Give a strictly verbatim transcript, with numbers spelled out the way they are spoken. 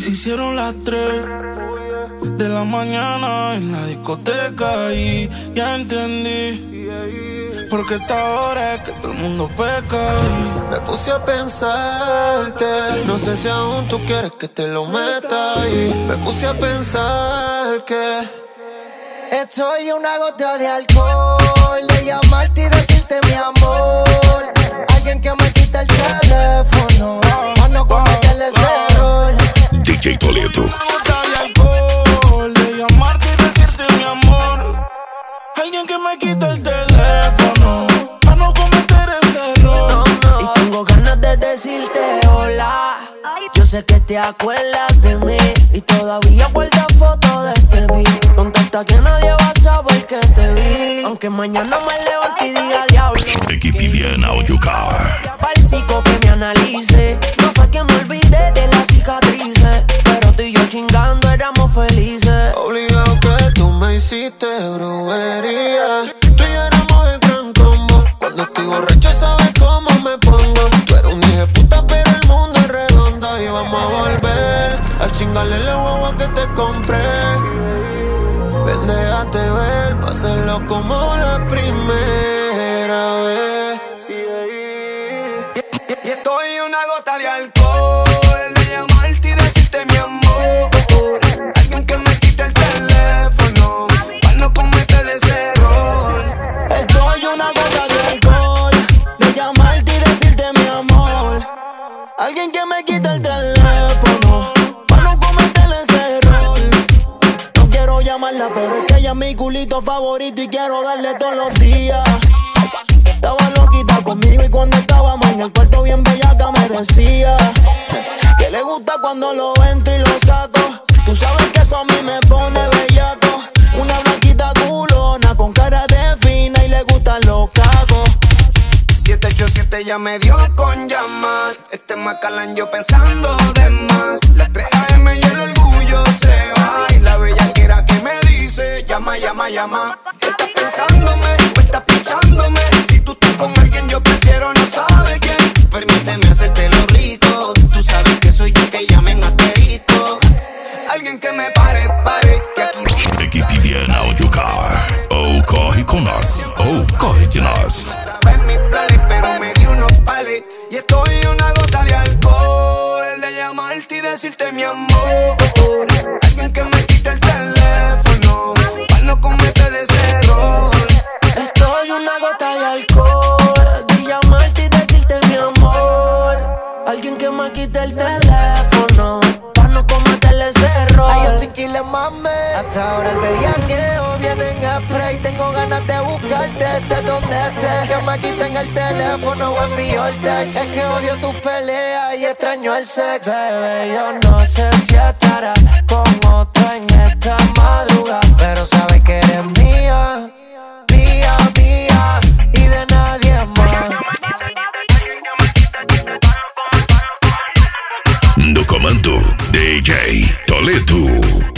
se hicieron las tres de la mañana en la discoteca y ya entendí porque esta hora es que todo el mundo peca. Y me puse a pensar que no sé si aún tú quieres que te lo meta. Y me puse a pensar que estoy a una gota de alcohol de llamarte y decirte mi amor. Alguien que me quita el teléfono para no cometerle ese error. D J Toledo. una gota de alcohol de llamarte y decirte mi amor. Alguien que me quita el teléfono para no cometer ese error. Y tengo ganas de decirte hola. Yo sé que te acuerdas de mí y todavía guardas fotos de este beat. Contesta que nadie va a saber que te vi, aunque mañana me levante y diga diablo. Equipe Viena Audio Car. Para el psico que me analice. No fue que me olvidé de las cicatrices, pero tú y yo chingando éramos felices. Obligado que tú me hiciste brujería. Tú y yo éramos el gran combo. Cuando estoy borracho sabes cómo me pongo. Tú eres un hijo de puta pero el mundo es redondo. Y vamos a volver a chingarle la guagua que te compré. Ven, déjate ver pa' hacerlo como la primera vez. Y estoy una gota de alcohol de llamarte y decirte mi amor. Alguien que me quite el teléfono para no cometer ese error. Estoy una gota de alcohol de llamarte y decirte mi amor. Alguien que me quite el teléfono para no cometer ese error. No quiero llamarla, pero es que ella es mi culito favorito y quiero darle todos los días. Estaba loquita conmigo y cuando estábamos en el cuarto bien bellaca me decía que le gusta cuando lo entro y lo saco. Tú sabes que eso a mí me pone bellaco. Una blanquita culona con cara de fina y le gustan los cacos. siete ocho siete ya me dio con llamar. Este Macalán yo pensando de más. Las tres A M y el orgullo se va. Y la bellaquera que me dice llama, llama, llama. ¿Estás pensándome o estás pichándome? Si tú estás con alguien yo prefiero no sabe quién. Permíteme hacértelo rico. Tú sabes que soy yo que llamen asterisco. Alguien que me pare, pare, que aquí Equipe Viena Audio Car. Ou corre com nós, ou corre de nós. en mis planes, pero me di unos pales. Y estoy una gota de alcohol de llamarte y decirte mi amor. Alguien que me quite el teléfono para no cometer ese error. Estoy una gota de alcohol de llamarte y decirte mi amor. Alguien que me quite el teléfono para no cometer ese error. Ay, yo tranquila, mami. Hasta ahora el bellaqueo viene en spray. Tengo ganas de buscarte desde donde estés. Que me quiten el teléfono o envío el text. Es que odio tus peleas y extraño el sex. Bebé, yo no sé si estará con otro en esta madrugada, pero sabes que eres mía, mía, mía y de nadie más. No comando, D J Toledo.